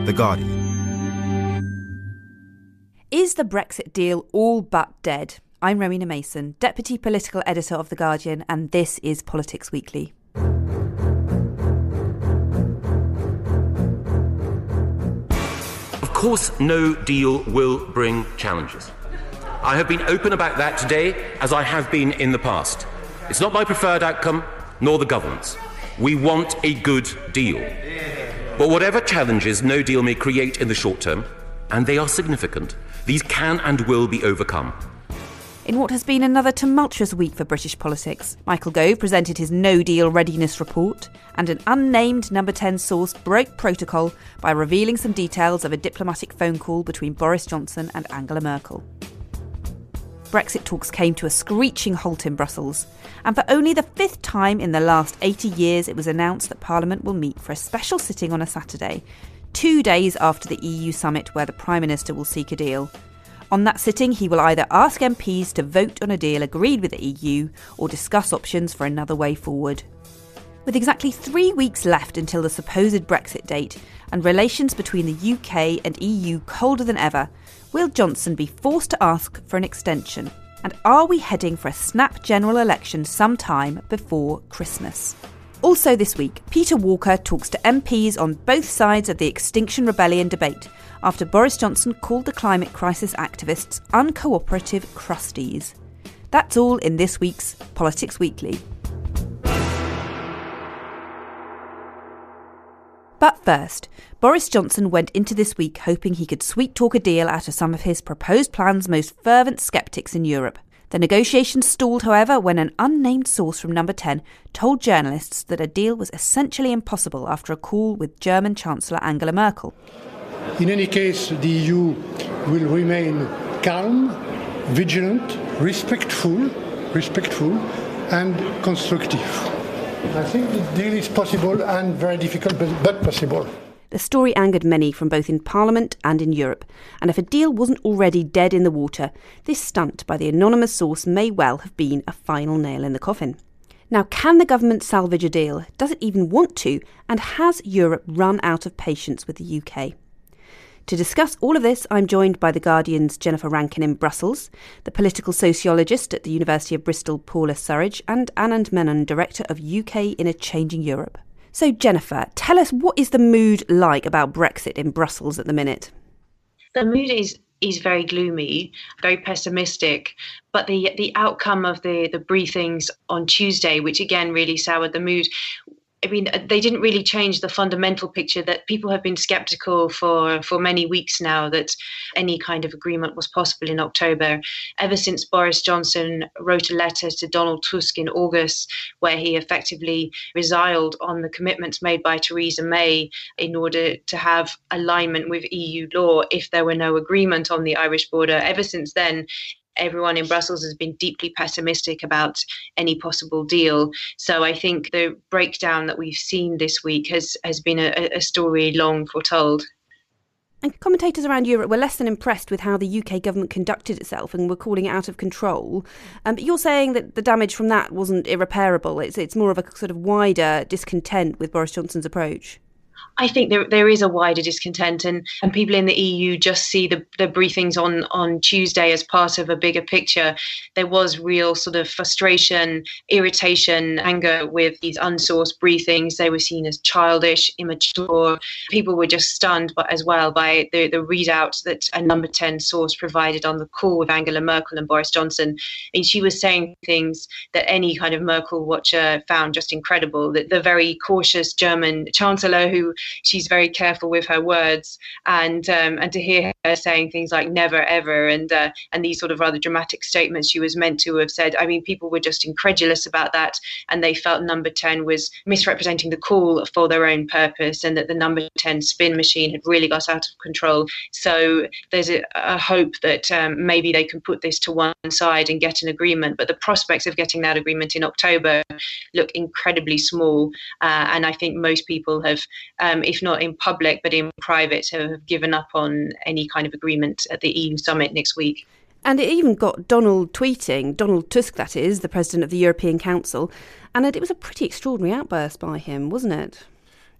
The Guardian. Is the Brexit deal all but dead? I'm Rowena Mason, Deputy Political Editor of The Guardian, and this is Politics Weekly. Of course, no deal will bring challenges. I have been open about that today, as I have been in the past. It's not my preferred outcome, nor the government's. We want a good deal. But whatever challenges no deal may create in the short term, and they are significant, these can and will be overcome. In what has been another tumultuous week for British politics, Michael Gove presented his no-deal readiness report, and an unnamed Number 10 source broke protocol by revealing some details of a diplomatic phone call between Boris Johnson and Angela Merkel. Brexit talks came to a screeching halt in Brussels, and for only the fifth time in the last 80 years it was announced that Parliament will meet for a special sitting on a Saturday, 2 days after the EU summit where the Prime Minister will seek a deal. On that sitting, he will either ask MPs to vote on a deal agreed with the EU or discuss options for another way forward. With exactly 3 weeks left until the supposed Brexit date and relations between the UK and EU colder than ever, will Johnson be forced to ask for an extension? And are we heading for a snap general election sometime before Christmas? Also this week, Peter Walker talks to MPs on both sides of the Extinction Rebellion debate after Boris Johnson called the climate crisis activists uncooperative crusties. That's all in this week's Politics Weekly. But first, Boris Johnson went into this week hoping he could sweet-talk a deal out of some of his proposed plans' most fervent sceptics in Europe. The negotiations stalled, however, when an unnamed source from Number 10 told journalists that a deal was essentially impossible after a call with German Chancellor Angela Merkel. In any case, the EU will remain calm, vigilant, respectful and constructive. I think the deal is possible and very difficult, but possible. The story angered many from both in Parliament and in Europe, and if a deal wasn't already dead in the water, this stunt by the anonymous source may well have been a final nail in the coffin. Now, can the government salvage a deal? Does it even want to? And has Europe run out of patience with the UK? To discuss all of this, I'm joined by The Guardian's Jennifer Rankin in Brussels, the political sociologist at the University of Bristol, Paula Surridge, and Anand Menon, Director of UK in a Changing Europe. So, Jennifer, tell us, what is the mood like about Brexit in Brussels at the minute? The mood is very gloomy, very pessimistic, but the outcome of the briefings on Tuesday, which again really soured the mood, I mean, they didn't really change the fundamental picture that people have been sceptical for many weeks now that any kind of agreement was possible in October, ever since Boris Johnson wrote a letter to Donald Tusk in August, where he effectively resiled on the commitments made by Theresa May in order to have alignment with EU law if there were no agreement on the Irish border. Ever since then, everyone in Brussels has been deeply pessimistic about any possible deal. So I think the breakdown that we've seen this week has been a story long foretold. And commentators around Europe were less than impressed with how the UK government conducted itself and were calling it out of control. But you're saying that the damage from that wasn't irreparable. It's more of a sort of wider discontent with Boris Johnson's approach. I think there is a wider discontent, and people in the EU just see the briefings on Tuesday as part of a bigger picture. There was real sort of frustration, irritation, anger with these unsourced briefings. They were seen as childish, immature. People were just stunned as well by the readout that a Number 10 source provided on the call with Angela Merkel and Boris Johnson. And she was saying things that any kind of Merkel watcher found just incredible. That the very cautious German Chancellor, who she's very careful with her words, and to hear her saying things like never ever and these sort of rather dramatic statements she was meant to have said. I mean, people were just incredulous about that, and they felt Number 10 was misrepresenting the call for their own purpose, and that the Number 10 spin machine had really got out of control. So there's a hope that maybe they can put this to one side and get an agreement, but the prospects of getting that agreement in October look incredibly small, and I think most people have if not in public, but in private, have given up on any kind of agreement at the EU summit next week. And it even got Donald Tusk, that is, the president of the European Council, and it was a pretty extraordinary outburst by him, wasn't it?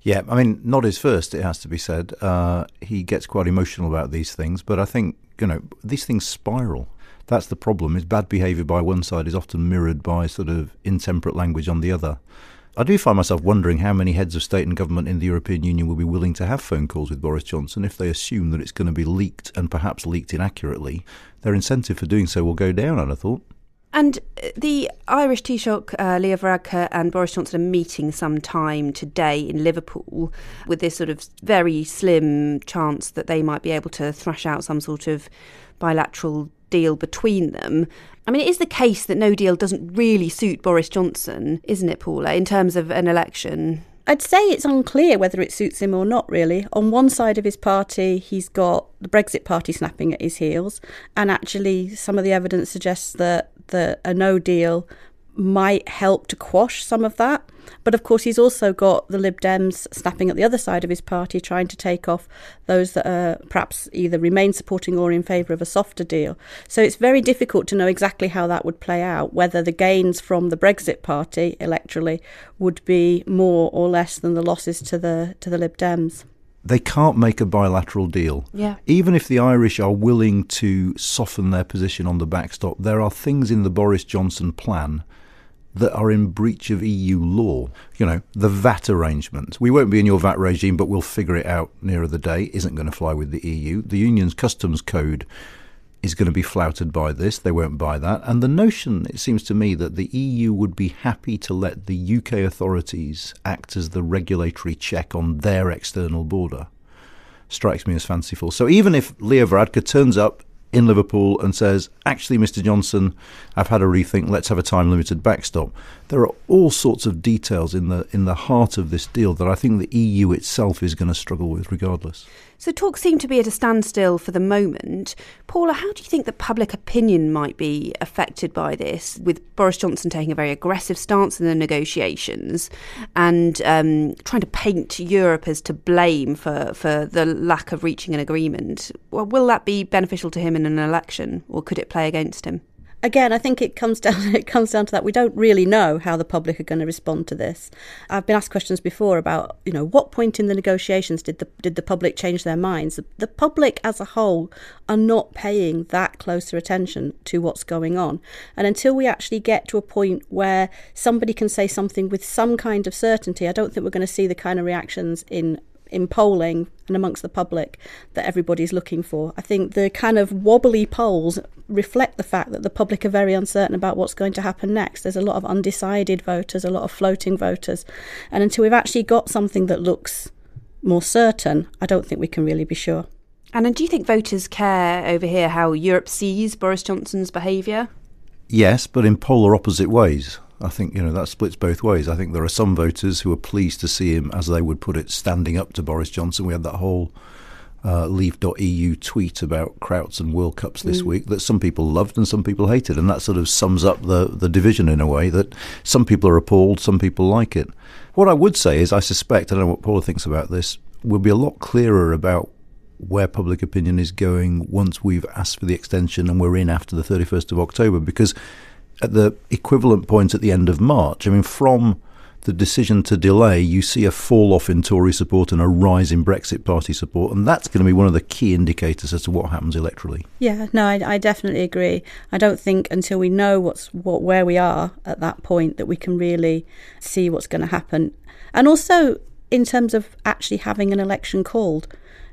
Yeah, I mean, not his first, it has to be said. He gets quite emotional about these things, but I think, these things spiral. That's the problem, is bad behaviour by one side is often mirrored by sort of intemperate language on the other. I do find myself wondering how many heads of state and government in the European Union will be willing to have phone calls with Boris Johnson if they assume that it's going to be leaked and perhaps leaked inaccurately. Their incentive for doing so will go down, I'd have thought. And the Irish Taoiseach, Leo Varadkar, and Boris Johnson are meeting sometime today in Liverpool with this sort of very slim chance that they might be able to thrash out some sort of bilateral deal between them. I mean, it is the case that no deal doesn't really suit Boris Johnson, isn't it, Paula, in terms of an election? I'd say it's unclear whether it suits him or not, really. On one side of his party, he's got the Brexit party snapping at his heels, and actually some of the evidence suggests that a no deal might help to quash some of that. But of course, he's also got the Lib Dems snapping at the other side of his party, trying to take off those that are perhaps either Remain supporting or in favour of a softer deal. So it's very difficult to know exactly how that would play out, whether the gains from the Brexit party electorally would be more or less than the losses to the Lib Dems. They can't make a bilateral deal. Yeah. Even if the Irish are willing to soften their position on the backstop, there are things in the Boris Johnson plan that are in breach of EU law. The VAT arrangement. We won't be in your VAT regime, but we'll figure it out nearer the day. Isn't going to fly with the EU. The Union's customs code is going to be flouted by this. They won't buy that. And the notion, it seems to me, that the EU would be happy to let the UK authorities act as the regulatory check on their external border strikes me as fanciful. So even if Leo Varadkar turns up in Liverpool and says, actually, Mr. Johnson, I've had a rethink, let's have a time-limited backstop. There are all sorts of details in the heart of this deal that I think the EU itself is going to struggle with regardless. So talks seem to be at a standstill for the moment. Paula, how do you think that public opinion might be affected by this, with Boris Johnson taking a very aggressive stance in the negotiations and trying to paint Europe as to blame for the lack of reaching an agreement? Well, will that be beneficial to him in an election, or could it play against him? Again, I think it comes down to that. We don't really know how the public are going to respond to this. I've been asked questions before about, what point in the negotiations did the public change their minds? The public as a whole are not paying that closer attention to what's going on. And until we actually get to a point where somebody can say something with some kind of certainty, I don't think we're going to see the kind of reactions in polling and amongst the public that everybody's looking for. I think the kind of wobbly polls reflect the fact that the public are very uncertain about what's going to happen next. There's a lot of undecided voters, a lot of floating voters. And until we've actually got something that looks more certain, I don't think we can really be sure. And do you think voters care over here how Europe sees Boris Johnson's behaviour? Yes, but in polar opposite ways. I think, that splits both ways. I think there are some voters who are pleased to see him, as they would put it, standing up to Boris Johnson. We had that whole Leave.eu tweet about Krauts and World Cups this week that some people loved and some people hated. And that sort of sums up the division in a way, that some people are appalled, some people like it. What I would say is I suspect, I don't know what Paula thinks about this, we'll be a lot clearer about where public opinion is going once we've asked for the extension and we're in after the 31st of October, because at the equivalent point at the end of March, from the decision to delay, you see a fall-off in Tory support and a rise in Brexit party support, and that's going to be one of the key indicators as to what happens electorally. Yeah, no, I definitely agree. I don't think until we know where we are at that point that we can really see what's going to happen. And also, in terms of actually having an election called,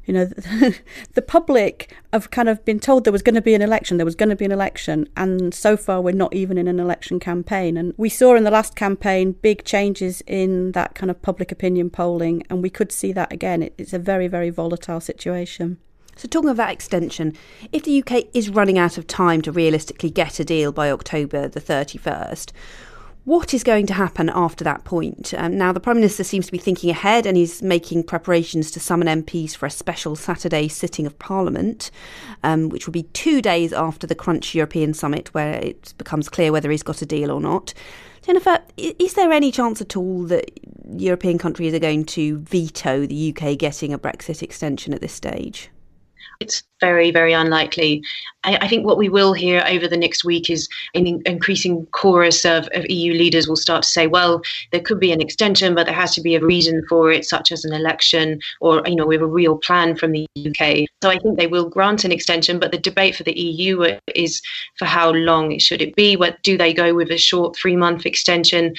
the public have kind of been told there was going to be an election, and so far we're not even in an election campaign. And we saw in the last campaign big changes in that kind of public opinion polling, and we could see that again. It's a very, very volatile situation. So talking of that extension, if the UK is running out of time to realistically get a deal by October the 31st, what is going to happen after that point? Now, the Prime Minister seems to be thinking ahead, and he's making preparations to summon MPs for a special Saturday sitting of Parliament, which will be 2 days after the Crunch European Summit, where it becomes clear whether he's got a deal or not. Jennifer, is there any chance at all that European countries are going to veto the UK getting a Brexit extension at this stage? It's very, very unlikely. I think what we will hear over the next week is an increasing chorus of EU leaders will start to say, well, there could be an extension, but there has to be a reason for it, such as an election or, we have a real plan from the UK. So I think they will grant an extension, but the debate for the EU is for how long should it be? Do they go with a short 3-month extension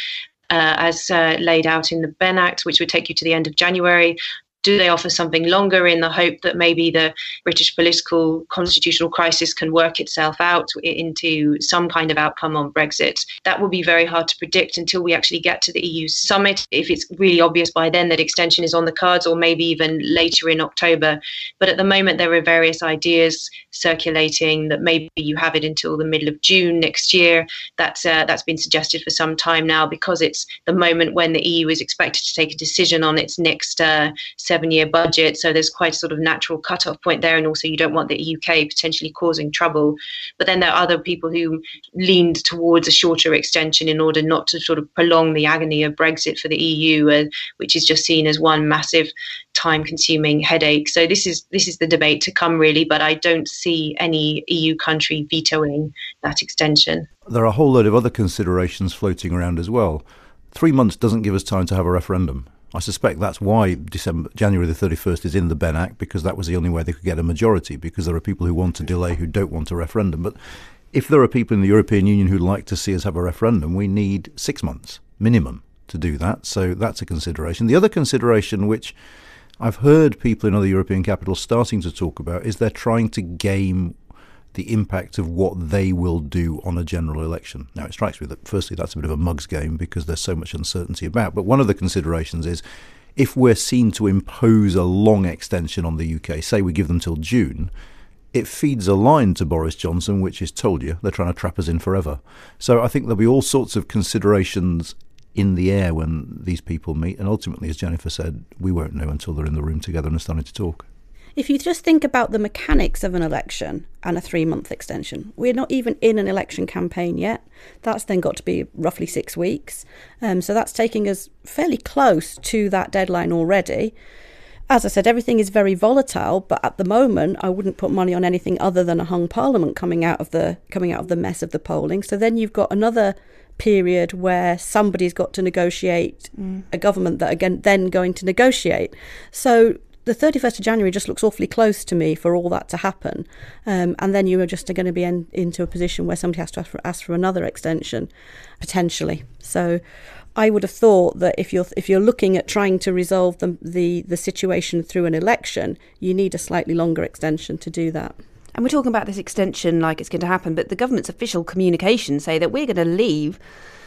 as laid out in the Benn Act, which would take you to the end of January? Do they offer something longer in the hope that maybe the British political constitutional crisis can work itself out into some kind of outcome on Brexit? That will be very hard to predict until we actually get to the EU summit, if it's really obvious by then that extension is on the cards, or maybe even later in October. But at the moment, there are various ideas circulating that maybe you have it until the middle of June next year. That's been suggested for some time now, because it's the moment when the EU is expected to take a decision on its next 7-year budget. So there's quite a sort of natural cutoff point there. And also you don't want the UK potentially causing trouble. But then there are other people who leaned towards a shorter extension in order not to sort of prolong the agony of Brexit for the EU, which is just seen as one massive time-consuming headache. So this is the debate to come, really. But I don't see any EU country vetoing that extension. There are a whole load of other considerations floating around as well. 3 months doesn't give us time to have a referendum. I suspect that's why January the 31st is in the Benn Act, because that was the only way they could get a majority, because there are people who want to delay who don't want a referendum. But if there are people in the European Union who'd like to see us have a referendum, we need 6 months minimum to do that. So that's a consideration. The other consideration, which I've heard people in other European capitals starting to talk about, is they're trying to game the impact of what they will do on a general election. Now, it strikes me that firstly that's a bit of a mug's game because there's so much uncertainty about. But one of the considerations is if we're seen to impose a long extension on the UK, say we give them till June, it feeds a line to Boris Johnson, which is, told you, they're trying to trap us in forever. So I think there'll be all sorts of considerations in the air when these people meet. And ultimately, as Jennifer said, we won't know until they're in the room together and are starting to talk. If you just think about the mechanics of an election and a 3-month extension, we're not even in an election campaign yet. That's then got to be roughly 6 weeks. So that's taking us fairly close to that deadline already. As I said, everything is very volatile, but at the moment, I wouldn't put money on anything other than a hung parliament coming out of the mess of the polling. So then you've got another period where somebody's got to negotiate a government that again then going to negotiate. So the 31st of January just looks awfully close to me for all that to happen. And then you are just going to be into a position where somebody has to ask for another extension, potentially. So I would have thought that if you're looking at trying to resolve the situation through an election, you need a slightly longer extension to do that. And we're talking about this extension like it's going to happen, but the government's official communications say that we're going to leave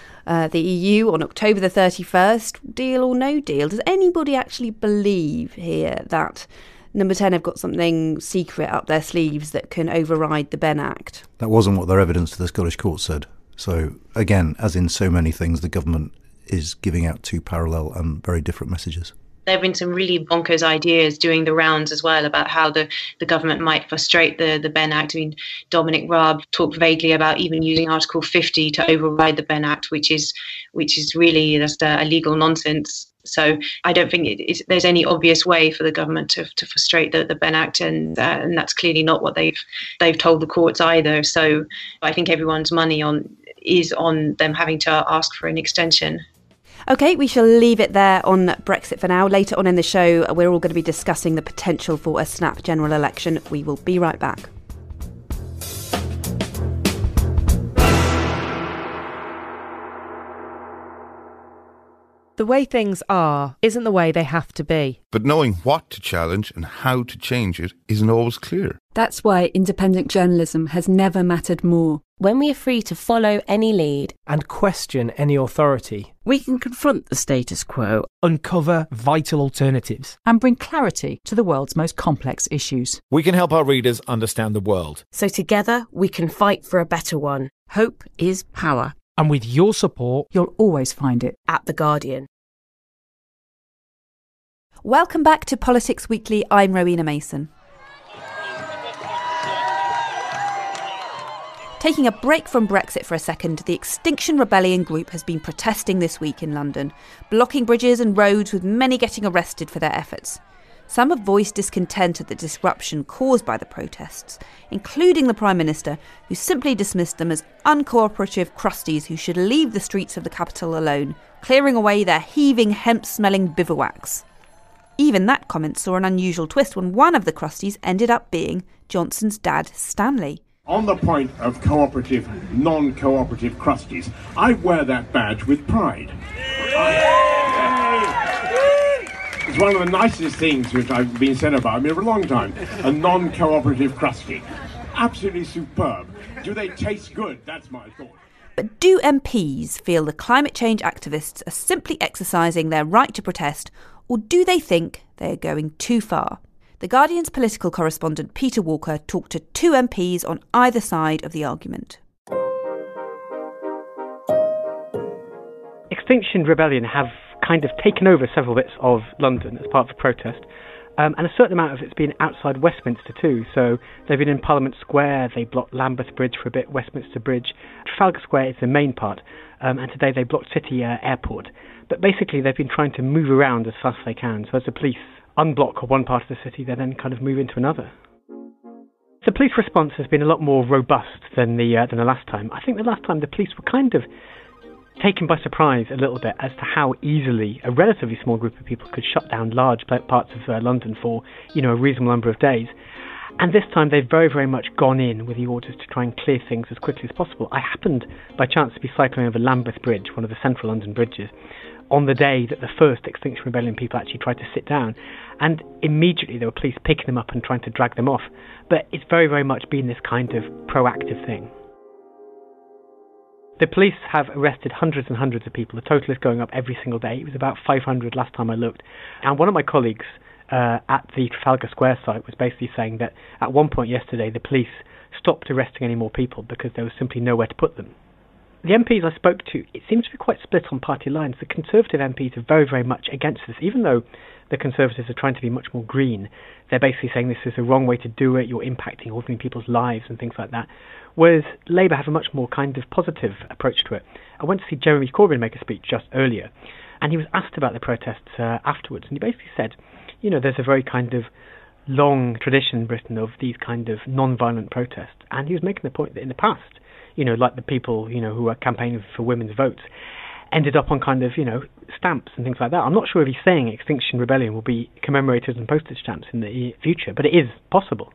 the EU on October the 31st, deal or no deal. Does anybody actually believe here that Number 10 have got something secret up their sleeves that can override the Benn Act? That wasn't what their evidence to the Scottish court said. So, again, as in so many things, the government is giving out two parallel and very different messages. There have been some really bonkers ideas doing the rounds as well about how the government might frustrate the Benn Act. I mean, Dominic Raab talked vaguely about even using Article 50 to override the Benn Act, which is really just a legal nonsense. So I don't think there's any obvious way for the government to frustrate the Benn Act, and that's clearly not what they've told the courts either. So I think everyone's money is on them having to ask for an extension. OK, we shall leave it there on Brexit for now. Later on in the show, we're all going to be discussing the potential for a snap general election. We will be right back. The way things are isn't the way they have to be. But knowing what to challenge and how to change it isn't always clear. That's why independent journalism has never mattered more. When we are free to follow any lead and question any authority, we can confront the status quo, uncover vital alternatives, and bring clarity to the world's most complex issues. We can help our readers understand the world. So together we can fight for a better one. Hope is power. And with your support, you'll always find it at The Guardian. Welcome back to Politics Weekly. I'm Rowena Mason. Taking a break from Brexit for a second, the Extinction Rebellion group has been protesting this week in London, blocking bridges and roads, with many getting arrested for their efforts. Some have voiced discontent at the disruption caused by the protests, including the Prime Minister, who simply dismissed them as uncooperative crusties who should leave the streets of the capital alone, clearing away their heaving, hemp-smelling bivouacs. Even that comment saw an unusual twist when one of the crusties ended up being Johnson's dad, Stanley. On the point of cooperative, non-cooperative crusties, I wear that badge with pride. It's one of the nicest things which I've been said about me for a long time. A non-cooperative crusty. Absolutely superb. Do they taste good? That's my thought. But do MPs feel the climate change activists are simply exercising their right to protest, or do they think they are going too far? The Guardian's political correspondent Peter Walker talked to 2 MPs on either side of the argument. Extinction Rebellion have kind of taken over several bits of London as part of the protest, and a certain amount of it's been outside Westminster too. So they've been in Parliament Square, they blocked Lambeth Bridge for a bit, Westminster Bridge. Trafalgar Square is the main part, and today they blocked City Airport. But basically they've been trying to move around as fast as they can. So as the police unblock one part of the city, they then kind of move into another. The police response has been a lot more robust than the last time. I think the last time the police were kind of taken by surprise a little bit as to how easily a relatively small group of people could shut down large parts of London for, a reasonable number of days. And this time they've very, very much gone in with the orders to try and clear things as quickly as possible. I happened by chance to be cycling over Lambeth Bridge, one of the central London bridges, on the day that the first Extinction Rebellion people actually tried to sit down. And immediately there were police picking them up and trying to drag them off. But it's very, very much been this kind of proactive thing. The police have arrested hundreds and hundreds of people. The total is going up every single day. It was about 500 last time I looked. And one of my colleagues at the Trafalgar Square site was basically saying that at one point yesterday the police stopped arresting any more people because there was simply nowhere to put them. The MPs I spoke to, it seems to be quite split on party lines. The Conservative MPs are very, very much against this. Even though the Conservatives are trying to be much more green, they're basically saying this is the wrong way to do it, you're impacting ordinary people's lives and things like that. Whereas Labour have a much more kind of positive approach to it. I went to see Jeremy Corbyn make a speech just earlier, and he was asked about the protests afterwards, and he basically said, there's a very kind of long tradition in Britain of these kind of non-violent protests, and he was making the point that in the past, like the people, who are campaigning for women's votes, ended up on kind of, stamps and things like that. I'm not sure if he's saying Extinction Rebellion will be commemorated on postage stamps in the future, but it is possible.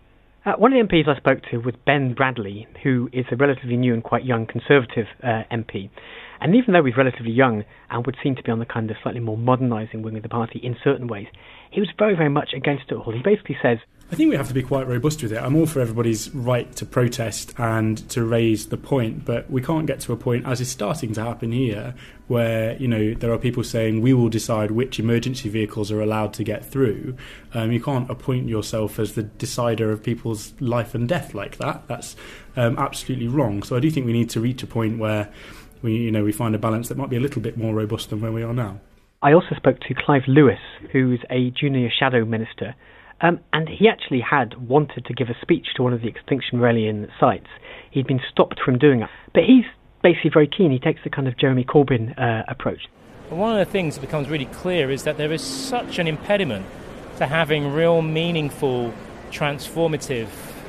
One of the MPs I spoke to was Ben Bradley, who is a relatively new and quite young Conservative MP. And even though he's relatively young and would seem to be on the kind of slightly more modernising wing of the party in certain ways, he was very, very much against it all. He basically says, I think we have to be quite robust with it. I'm all for everybody's right to protest and to raise the point, but we can't get to a point, as is starting to happen here, where there are people saying we will decide which emergency vehicles are allowed to get through. You can't appoint yourself as the decider of people's life and death like that. That's absolutely wrong. So I do think we need to reach a point where we find a balance that might be a little bit more robust than where we are now. I also spoke to Clive Lewis, who's a junior shadow minister. And he actually had wanted to give a speech to one of the Extinction Rebellion sites. He'd been stopped from doing it. But he's basically very keen. He takes the kind of Jeremy Corbyn approach. One of the things that becomes really clear is that there is such an impediment to having real meaningful, transformative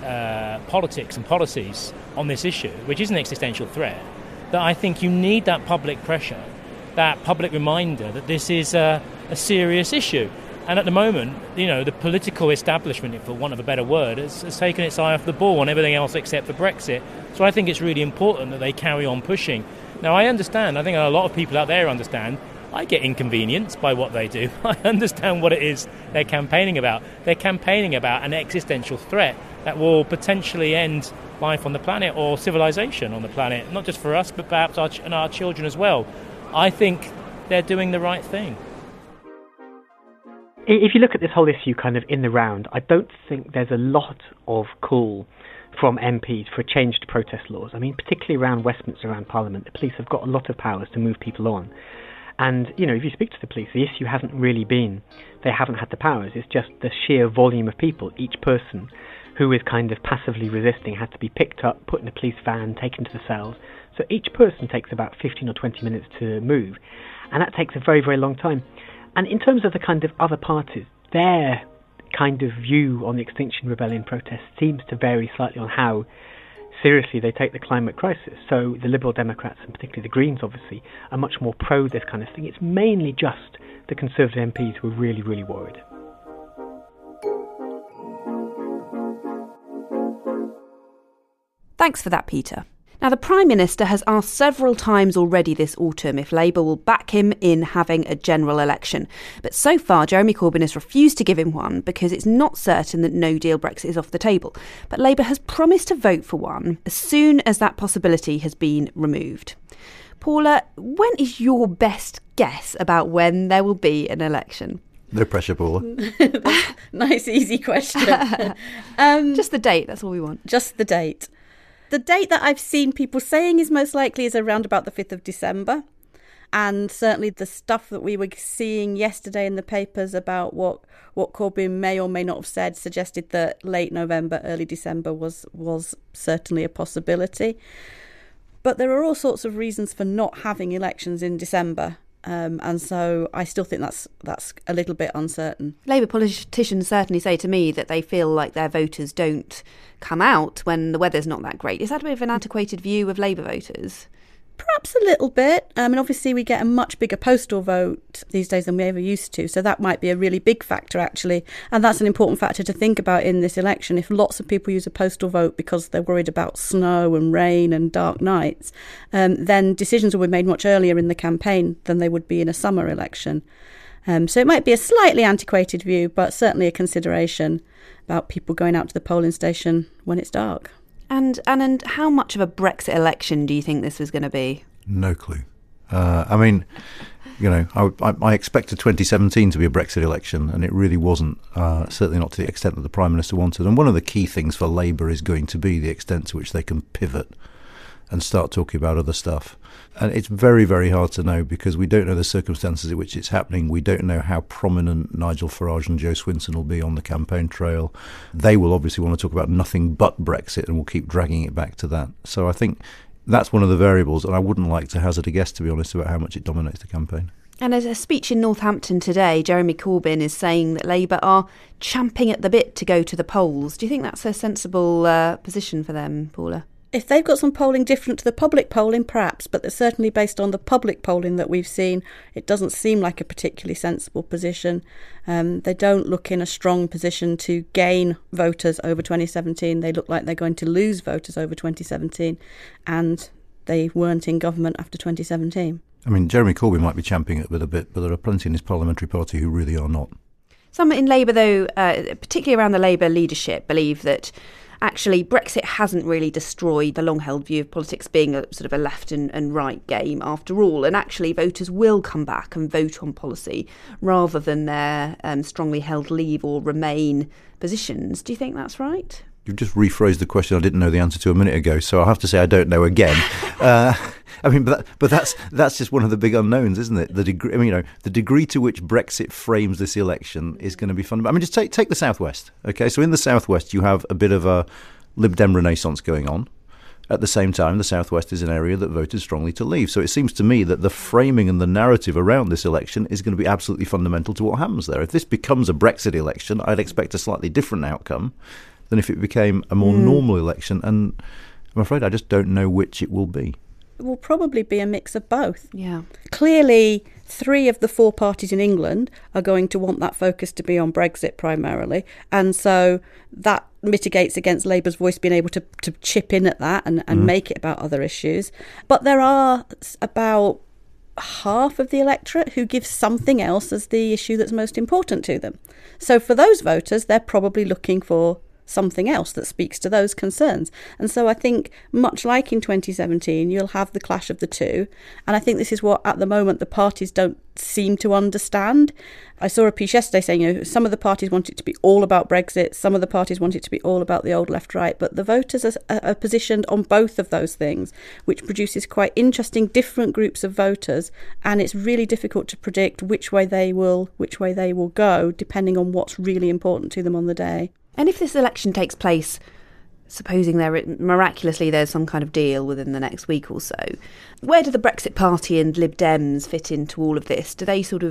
politics and policies on this issue, which is an existential threat, that I think you need that public pressure, that public reminder that this is a serious issue. And at the moment, the political establishment, for want of a better word, has taken its eye off the ball on everything else except for Brexit. So I think it's really important that they carry on pushing. Now, I understand, I think a lot of people out there understand, I get inconvenienced by what they do. I understand what it is they're campaigning about. They're campaigning about an existential threat that will potentially end life on the planet or civilization on the planet, not just for us, but perhaps our children as well. I think they're doing the right thing. If you look at this whole issue kind of in the round, I don't think there's a lot of call from MPs for a change to protest laws. I mean, particularly around Westminster, around Parliament, the police have got a lot of powers to move people on. And, if you speak to the police, the issue hasn't really been they haven't had the powers. It's just the sheer volume of people. Each person who is kind of passively resisting had to be picked up, put in a police van, taken to the cells. So each person takes about 15 or 20 minutes to move. And that takes a very, very long time. And in terms of the kind of other parties, their kind of view on the Extinction Rebellion protest seems to vary slightly on how seriously they take the climate crisis. So the Liberal Democrats, and particularly the Greens, obviously, are much more pro this kind of thing. It's mainly just the Conservative MPs who are really, really worried. Thanks for that, Peter. Now, the Prime Minister has asked several times already this autumn if Labour will back him in having a general election. But so far, Jeremy Corbyn has refused to give him one because it's not certain that no-deal Brexit is off the table. But Labour has promised to vote for one as soon as that possibility has been removed. Paula, when is your best guess about when there will be an election? No pressure, Paula. Nice, easy question. Just the date, that's all we want. Just the date. The date that I've seen people saying is most likely is around about the 5th of December. And certainly the stuff that we were seeing yesterday in the papers about what Corbyn may or may not have said suggested that late November, early December was certainly a possibility. But there are all sorts of reasons for not having elections in December. And so I still think that's a little bit uncertain. Labour politicians certainly say to me that they feel like their voters don't come out when the weather's not that great. Is that a bit of an antiquated view of Labour voters? Perhaps a little bit. And obviously we get a much bigger postal vote these days than we ever used to. So that might be a really big factor, actually. And that's an important factor to think about in this election. If lots of people use a postal vote because they're worried about snow and rain and dark nights, then decisions will be made much earlier in the campaign than they would be in a summer election. So it might be a slightly antiquated view, but certainly a consideration about people going out to the polling station when it's dark. And how much of a Brexit election do you think this was going to be? No clue. I mean, you know, I expected 2017 to be a Brexit election, and it really wasn't, certainly not to the extent that the Prime Minister wanted. And one of the key things for Labour is going to be the extent to which they can pivot and start talking about other stuff. And it's very, very hard to know because we don't know the circumstances in which it's happening. We don't know how prominent Nigel Farage and Jo Swinson will be on the campaign trail. They will obviously want to talk about nothing but Brexit and will keep dragging it back to that. So I think that's one of the variables, and I wouldn't like to hazard a guess, to be honest, about how much it dominates the campaign. And as a speech in Northampton today, Jeremy Corbyn is saying that Labour are champing at the bit to go to the polls. Do you think that's a sensible position for them, Paula? If they've got some polling different to the public polling, perhaps, but certainly based on the public polling that we've seen, it doesn't seem like a particularly sensible position. They don't look in a strong position to gain voters over 2017. They look like they're going to lose voters over 2017, and they weren't in government after 2017. I mean, Jeremy Corbyn might be champing it a bit, but there are plenty in his parliamentary party who really are not. Some in Labour, though, particularly around the Labour leadership, believe that actually Brexit hasn't really destroyed the long-held view of politics being a sort of a left and right game after all, and actually voters will come back and vote on policy rather than their strongly held leave or remain positions. Do you think that's right? You've just rephrased the question I didn't know the answer to a minute ago, so I'll have to say I don't know again. I mean, but that's just one of the big unknowns, isn't it? The degree, I mean, you know, the degree to which Brexit frames this election is going to be fundamental. I mean, just take the Southwest. Okay, so in the Southwest you have a bit of a Lib Dem renaissance going on. At the same time, the Southwest is an area that voted strongly to leave. So it seems to me that the framing and the narrative around this election is going to be absolutely fundamental to what happens there. If this becomes a Brexit election, I'd expect a slightly different outcome than if it became a more normal election. And I'm afraid I just don't know which it will be. It will probably be a mix of both. Yeah. Clearly, 3 of the 4 parties in England are going to want that focus to be on Brexit primarily. And so that mitigates against Labour's voice being able to chip in at that and make it about other issues. But there are about half of the electorate who give something else as the issue that's most important to them. So for those voters, they're probably looking for something else that speaks to those concerns. And so I think, much like in 2017, you'll have the clash of the two. And I think this is what, at the moment, the parties don't seem to understand. I saw a piece yesterday saying, you know, some of the parties want it to be all about Brexit, some of the parties want it to be all about the old left-right, but the voters are positioned on both of those things, which produces quite interesting different groups of voters, and it's really difficult to predict which way they will go, depending on what's really important to them on the day. And if this election takes place, supposing miraculously there's some kind of deal within the next week or so, where do the Brexit Party and Lib Dems fit into all of this? Do they sort of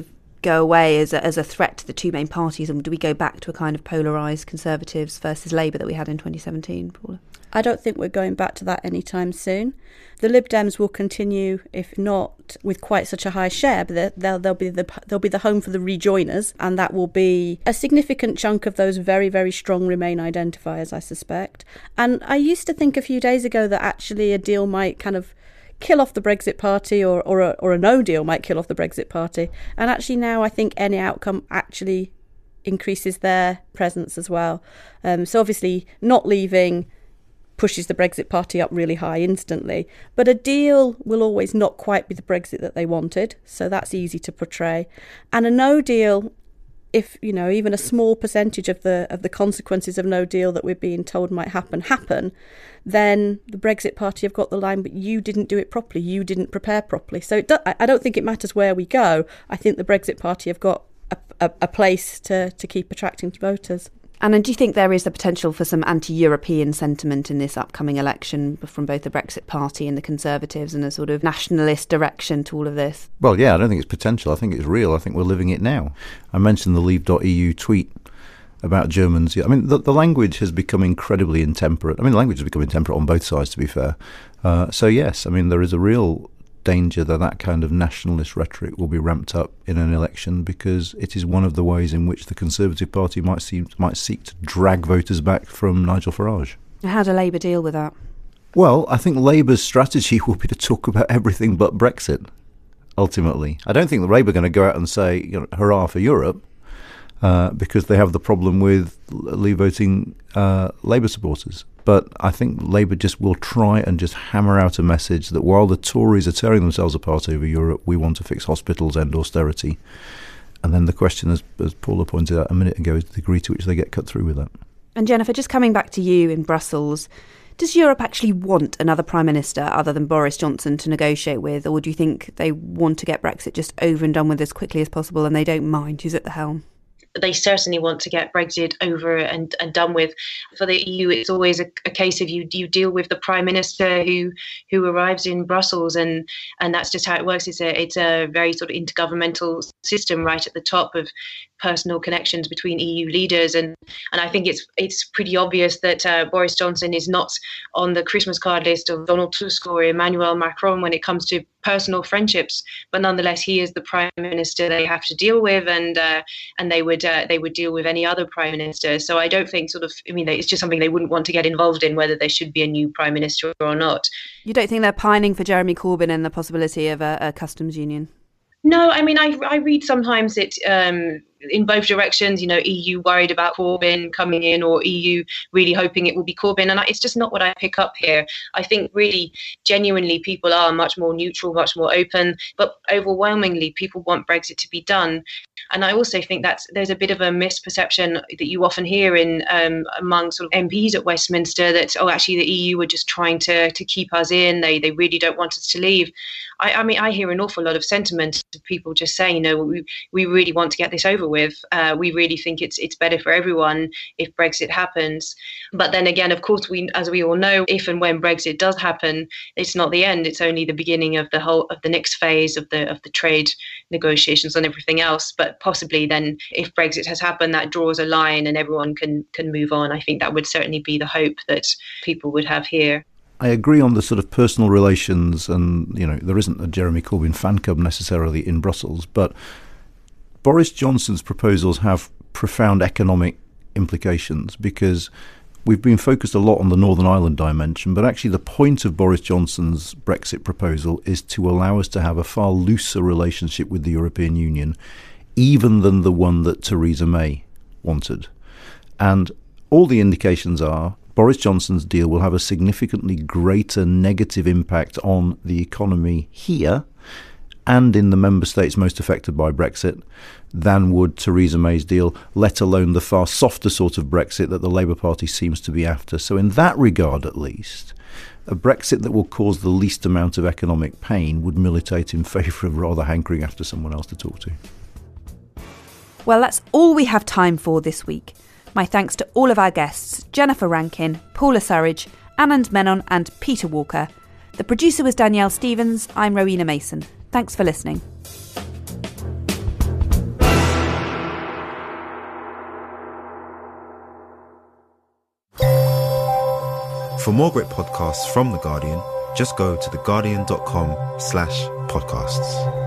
go away as a threat to the two main parties, and do we go back to a kind of polarised Conservatives versus Labour that we had in 2017, Paula? I don't think we're going back to that anytime soon. The Lib Dems will continue, if not with quite such a high share, but they'll be the home for the rejoiners, and that will be a significant chunk of those very, very strong Remain identifiers, I suspect. And I used to think a few days ago that actually a deal might kind of kill off the Brexit Party, or a no deal might kill off the Brexit Party. And actually now I think any outcome actually increases their presence as well. So obviously not leaving pushes the Brexit Party up really high instantly. But a deal will always not quite be the Brexit that they wanted, so that's easy to portray. And a no deal, if even a small percentage of the consequences of no deal that we're being told might happen, then the Brexit Party have got the line, but you didn't do it properly, you didn't prepare properly. So I don't think it matters where we go. I think the Brexit Party have got a place to keep attracting voters. And do you think there is the potential for some anti-European sentiment in this upcoming election from both the Brexit Party and the Conservatives, and a sort of nationalist direction to all of this? Well, yeah, I don't think it's potential. I think it's real. I think we're living it now. I mentioned the Leave.eu tweet about Germans. I mean, the language has become incredibly intemperate. I mean, the language has become intemperate on both sides, to be fair. So, yes, I mean, there is a real danger that kind of nationalist rhetoric will be ramped up in an election, because it is one of the ways in which the Conservative Party might seek to drag voters back from Nigel Farage. How do Labour deal with that? Well, I think Labour's strategy will be to talk about everything but Brexit, ultimately. I don't think the Labour are going to go out and say, hurrah for Europe, because they have the problem with leave voting Labour supporters. But I think Labour just will try and just hammer out a message that while the Tories are tearing themselves apart over Europe, we want to fix hospitals, end austerity. And then the question, as Paula pointed out a minute ago, is the degree to which they get cut through with that. And Jennifer, just coming back to you in Brussels, does Europe actually want another Prime Minister other than Boris Johnson to negotiate with, or do you think they want to get Brexit just over and done with as quickly as possible and they don't mind who's at the helm? They certainly want to get Brexit over and done with. For the EU, it's always a case of you deal with the Prime Minister who arrives in Brussels, and that's just how it works. It's a very sort of intergovernmental system right at the top of personal connections between EU leaders, and I think it's pretty obvious that Boris Johnson is not on the Christmas card list of Donald Tusk or Emmanuel Macron when it comes to personal friendships, but nonetheless he is the Prime Minister they have to deal with, and they would deal with any other Prime Minister. So I don't think it's just something they wouldn't want to get involved in, whether there should be a new Prime Minister or not. You don't think they're pining for Jeremy Corbyn and the possibility of a customs union? No, I mean, I read sometimes it in both directions, EU worried about Corbyn coming in, or EU really hoping it will be Corbyn. And it's just not what I pick up here. I think really, genuinely, people are much more neutral, much more open, but overwhelmingly, people want Brexit to be done. And I also think that there's a bit of a misperception that you often hear in among sort of MPs at Westminster that, actually the EU are just trying to keep us in. They really don't want us to leave. I mean, I hear an awful lot of sentiment of people just saying, we really want to get this over with. We really think it's better for everyone if Brexit happens. But then again, of course, as we all know, if and when Brexit does happen, it's not the end. It's only the beginning of the next phase of the trade negotiations and everything else. But possibly then, if Brexit has happened, that draws a line and everyone can move on. I think that would certainly be the hope that people would have here. I agree on the sort of personal relations, and there isn't a Jeremy Corbyn fan club necessarily in Brussels, but Boris Johnson's proposals have profound economic implications, because we've been focused a lot on the Northern Ireland dimension, but actually the point of Boris Johnson's Brexit proposal is to allow us to have a far looser relationship with the European Union, even than the one that Theresa May wanted. And all the indications are Boris Johnson's deal will have a significantly greater negative impact on the economy here and in the member states most affected by Brexit than would Theresa May's deal, let alone the far softer sort of Brexit that the Labour Party seems to be after. So in that regard, at least, a Brexit that will cause the least amount of economic pain would militate in favour of rather hankering after someone else to talk to. Well, that's all we have time for this week. My thanks to all of our guests, Jennifer Rankin, Paula Surridge, Anand Menon and Peter Walker. The producer was Danielle Stevens. I'm Rowena Mason. Thanks for listening. For more great podcasts from The Guardian, just go to theguardian.com/podcasts.